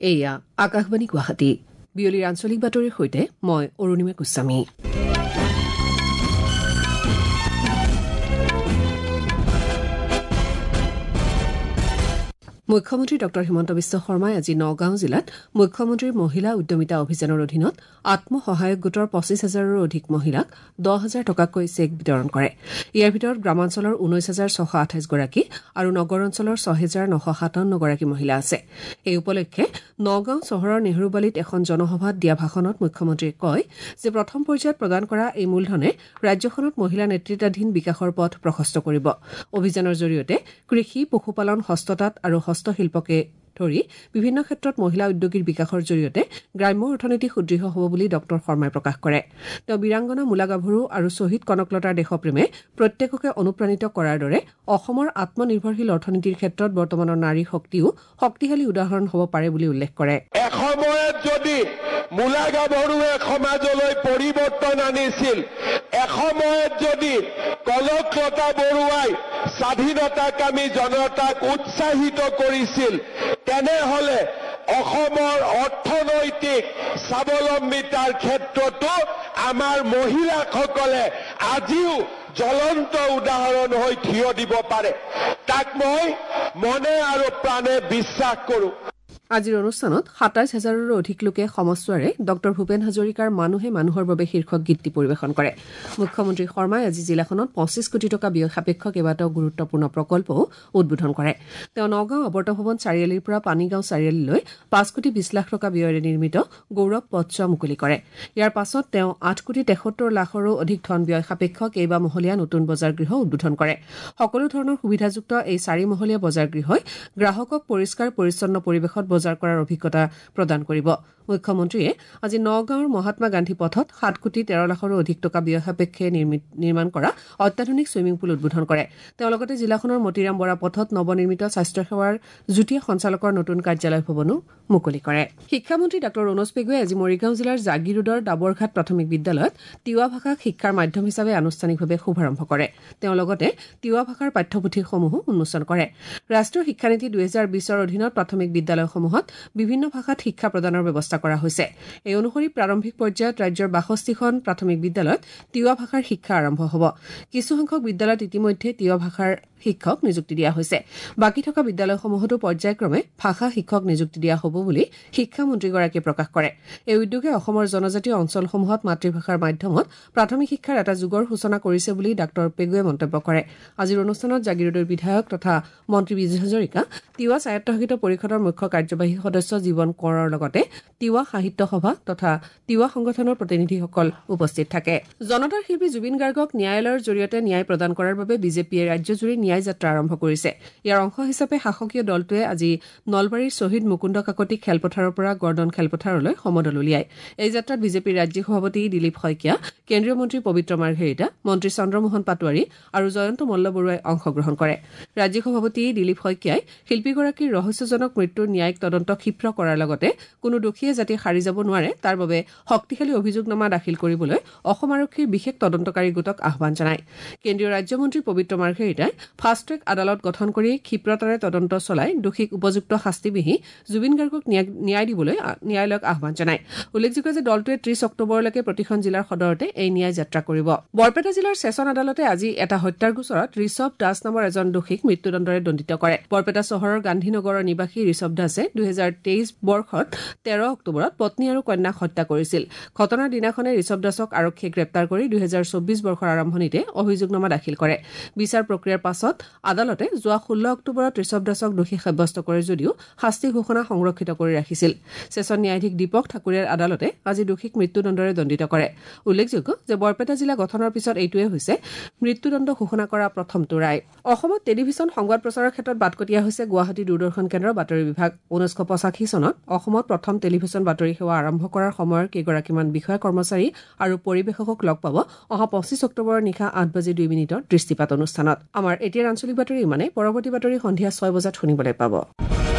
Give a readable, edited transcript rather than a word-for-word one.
এয়া আকাশবাণী গুৱাহাটী বিয়লিৰ আঞ্চলিক বাতৰিৰ সৈতে মই অৰুণিমা গোস্বামী। মুখ্যমন্ত্ৰী ড হিমন্ত বিশ্ব শৰ্মাই আজি নগাঁও জিলাত মুখ্যমন্ত্ৰীৰ মহিলা উদ্যমিতা অভিযানৰ অধীনত আত্মসহায়ক গোটৰ ২৫,০০০ৰো অধিক মহিলাক ১০,০০০ টকাকৈ চেক বিতৰণ কৰে। ইয়াৰ ভিতৰত গ্ৰামাঞ্চলৰ ১৯,৬২৮ গৰাকী আৰু নগৰ অঞ্চলৰ ৬,৯৫৭ গৰাকী মহিলা আছে। এই উপলক্ষে নগাঁও চহৰৰ নেহৰুবালিত এখন জনসভাত দিয়া ভাষণত মুখ্যমন্ত্ৰীয়ে কয় যে প্ৰথম পৰ্যায়ত প্ৰদান কৰা এই মূলধনে ৰাজ্যখনত মহিলা নেতৃত্বাধীন বিকাশৰ পথ প্ৰশস্ত কৰিব। অভিযানৰ জৰিয়তে কৃষি, পশুপালন, হস্ততাঁত আৰু হস্তশিল্পকে ধৰি বিভিন্ন ক্ষেত্ৰত মহিলা উদ্যোগীৰ বিকাশৰ জৰিয়তে গ্ৰাম্য অৰ্থনীতি সুদৃঢ় হ'ব বুলি ড শৰ্মাই প্ৰকাশ কৰে। তেওঁ বীৰাংগনা মূলা গাভৰু আৰু শ্বহীদ কনকলতাৰ দেশপ্ৰেমে প্ৰত্যেককে অনুপ্ৰাণিত কৰাৰ দৰে অসমৰ আত্মনিৰ্ভৰশীল অৰ্থনীতিৰ ক্ষেত্ৰত বৰ্তমানৰ নাৰী শক্তিও শক্তিশালী উদাহৰণ হ'ব পাৰে বুলি উল্লেখ কৰে। এসময়ত যদি মূলা গাভৰুৱে সমাজলৈ পৰিৱৰ্তন আনিছিল, এসময়ত যদি কনকলতা বৰুৱাই স্বাধীনতাকামী জনতাক উৎসাহিত কৰিছিল, তেনেহলে অসমৰ অৰ্থনৈতিক স্বাৱলম্বিতাৰ ক্ষেত্ৰতো আমাৰ মহিলাসকলে আজিও জ্বলন্ত উদাহৰণ হৈ থিয় দিব পাৰে। তাক মই মনে আৰু প্ৰাণে বিশ্বাস কৰোঁ। আজিৰ অনুষ্ঠানত ২৭,০০০ৰো অধিক লোকে সমস্বৰে ড ভূপেন হাজৰিকাৰ মানুহে মানুহৰ বাবে শীৰ্ষক গীতটি পৰিৱেশন কৰে। মুখ্যমন্ত্ৰী শৰ্মাই আজি জিলাখনত ২৫ কোটি টকা ব্যয় সাপেক্ষ কেইবাটাও গুৰুত্বপূৰ্ণ প্ৰকল্পও উদ্বোধন কৰে। তেওঁ নগাঁও অৱৰ্ত ভৱন চাৰিআলিৰ পৰা পানীগাঁও চাৰিআলিলৈ ৫ কোটি ২০ লাখ টকা ব্যয়েৰে নিৰ্মিত গৌৰৱ পথছোৱা মুকলি কৰে। ইয়াৰ পাছত তেওঁ ৮ কোটি ৭৩ লাখৰো অধিক ধন ব্যয় সাপেক্ষ কেইবামহলীয়া নতুন বজাৰ গৃহ উদ্বোধন কৰে। সকলো ধৰণৰ সুবিধাযুক্ত এই ৪মহলীয়া বজাৰ গৃহই গ্ৰাহকক পৰিষ্কাৰ পৰিচ্ছন্ন পৰিৱেশত বজাৰ কৰাৰ অভিজ্ঞতা প্ৰদান কৰিব। মুখ্যমন্ত্ৰীয়ে আজি নগাঁৱৰ মহাত্মা গান্ধী পথত ৭ কোটি ১৩ লাখৰো অধিক টকা ব্যয় সাপেক্ষে নিৰ্মাণ কৰা অত্যাধুনিক ছুইমিং পুল উদ্বোধন কৰে। তেওঁ লগতে জিলাখনৰ মতিৰাম বৰা পথত নৱনিৰ্মিত স্বাস্থ্যসেৱাৰ যুটীয়া সঞ্চালকৰ নতুন কাৰ্যালয় ভৱনো মুকলি কৰে। শিক্ষামন্ত্ৰী ড ৰণোজ পেগুৱে আজি মৰিগাঁও জিলাৰ জাগিৰোডৰ ডাবৰঘাট প্ৰাথমিক বিদ্যালয়ত তিৱা ভাষাক শিক্ষাৰ মাধ্যম হিচাপে আনুষ্ঠানিকভাৱে শুভাৰম্ভ কৰে। তেওঁ লগতে তিৱা ভাষাৰ পাঠ্যপুথিসমূহো উন্মোচন কৰে। ৰাষ্ট্ৰীয় শিক্ষানীতি ২০২০ৰ অধীনত প্ৰাথমিক বিদ্যালয়সমূহত বিভিন্ন ভাষাত শিক্ষা প্ৰদানৰ ব্যৱস্থা কৰা হৈছে। এই অনুসৰি প্ৰাৰম্ভিক পৰ্যায়ত ৰাজ্যৰ ৬২খন প্ৰাথমিক বিদ্যালয়ত তিৱা ভাষাৰ শিক্ষা আৰম্ভ হ'ব। কিছুসংখ্যক বিদ্যালয়ত ইতিমধ্যে তিৱা ভাষাৰ শিক্ষক নিযুক্তি দিয়া হৈছে। বাকী থকা বিদ্যালয়সমূহতো পৰ্যায়ক্ৰমে ভাষা শিক্ষক নিযুক্তি দিয়া হ'ব বুলি শিক্ষামন্ত্ৰীগৰাকীয়ে প্ৰকাশ কৰে। এই উদ্যোগে অসমৰ জনজাতীয় অঞ্চলসমূহত মাতৃভাষাৰ মাধ্যমত প্ৰাথমিক শিক্ষাৰ এটা যুগৰ সূচনা কৰিছে বুলি ডাঃ পেগুৱে মন্তব্য কৰে। আজিৰ অনুষ্ঠানত জাগিৰোডৰ বিধায়ক তথা মন্ত্ৰী বিজয় হাজৰিকা, তিৱা স্বায়ত্তশাসিত পৰিষদৰ মুখ্য কাৰ্যবাহী সদস্য জীৱন কোঁৱৰৰ লগতে তিৱা সাহিত্য সভা তথা তিৱা সংগঠনৰ প্ৰতিনিধিসকল উপস্থিত থাকে। জনতাৰ শিল্পী জুবিন গাৰ্গক ন্যায়ালয়ৰ জৰিয়তে ন্যায় প্ৰদান কৰাৰ বাবে বিজেপিয়ে ৰাজ্যজুৰি ন্যায় যাত্ৰা আৰম্ভ কৰিছে। ইয়াৰ অংশ হিচাপে শাসকীয় দলটোৱে আজি নলবাৰীৰ শ্বহীদ মুকুন্দ কাকতি খেলপথাৰৰ পৰা গৰ্ডন খেলপথাৰলৈ সমদল উলিয়ায়। এই যাত্ৰাত বিজেপিৰ ৰাজ্যিক সভাপতি দিলীপ শইকীয়া, কেন্দ্ৰীয় মন্ত্ৰী পবিত্ৰ মাৰ্ঘেৰিটা, মন্ত্ৰী চন্দ্ৰমোহন পাটোৱাৰী আৰু জয়ন্ত মল্লবৰুৱাই অংশগ্ৰহণ কৰে। ৰাজ্যিক সভাপতি দিলীপ শইকীয়াই শিল্পীগৰাকীৰ ৰহস্যজনক মৃত্যুৰ ন্যায়িক তদন্ত ক্ষীপ্ৰ কৰাৰ লগতে কোনো দোষীয়ে যাতে সাৰি যাব নোৱাৰে তাৰ বাবে শক্তিশালী অভিযোগনামা দাখিল কৰিবলৈ অসম আৰক্ষীৰ বিশেষ তদন্তকাৰী গোটক আহ্বান জনায়। কেন্দ্ৰীয় ৰাজ্যমন্ত্ৰী পবিত্ৰ মাৰ্ঘেৰিটাই ফাষ্ট ট্ৰেক আদালত গঠন কৰি ক্ষীপ্ৰতাৰে তদন্ত চলাই দোষীক উপযুক্ত শাস্তি বিহি জুবিন গাৰ্গক ন্যায় দিবলৈ ন্যায়ালয়ক আহ্বান জনায়। উল্লেখযোগ্য যে দলটোৱে ৩০ অক্টোবৰলৈকে প্ৰতিখন জিলাৰ সদৰতে এই ন্যায় যাত্ৰা কৰিব। বৰপেটা জিলাৰ ছেছন আদালতে আজি এটা হত্যাৰ গোচৰত ঋষভ দাস নামৰ এজন দোষীক মৃত্যুদণ্ডৰে দণ্ডিত কৰে। বৰপেটা চহৰৰ গান্ধীনগৰৰ নিবাসী ঋষভ দাসে ২০২৩ বৰ্ষত ১৩ অক্টোবৰত পত্নী আৰু কন্যাক হত্যা কৰিছিল। ঘটনাৰ দিনাখনে ঋষভ দাসক আৰক্ষীয়ে গ্ৰেপ্তাৰ কৰি ২০২৪ বৰ্ষৰ আৰম্ভণিতে অভিযোগনামা দাখিল কৰে। বিচাৰ প্ৰক্ৰিয়াৰ পাছত আদালতে যোৱা ১৬ অক্টোবৰত ঋষভ দাসক দোষী সাব্যস্ত কৰে যদিও শাস্তি ঘোষণা সংৰক্ষিত কৰি ৰাখিছিল। ছেছন ন্যায়াধীশ দীপক ঠাকুৰীয়াৰ আদালতে আজি দোষীক মৃত্যুদণ্ডৰে দণ্ডিত কৰে। উল্লেখযোগ্য যে বৰপেটা জিলা গঠনৰ পিছত এইটোৱে হৈছে মৃত্যুদণ্ড ঘোষণা কৰা প্ৰথমটো ৰায়। অসমত টেলিভিছন সংবাদ প্ৰচাৰৰ ক্ষেত্ৰত বাটকটীয়া হৈছে গুৱাহাটী দূৰদৰ্শন কেন্দ্ৰৰ বাতৰি বিভাগ। ১৯৮৫ চনত অসমত প্ৰথম টেলিভিছন বাতৰি সেৱা আৰম্ভ কৰাৰ সময়ৰ কেইগৰাকীমান বিষয়া কৰ্মচাৰী আৰু পৰিৱেশকক লগ পাব অহা ২৫ অক্টোবৰৰ নিশা ৮:২ দৃষ্টিপাত অনুষ্ঠানত। আমাৰ এতিয়াৰ আঞ্চলিক বাতৰি ইমানে। পৰৱৰ্তী বাতৰি সন্ধিয়া ৬ বজাত শুনিবলৈ পাব।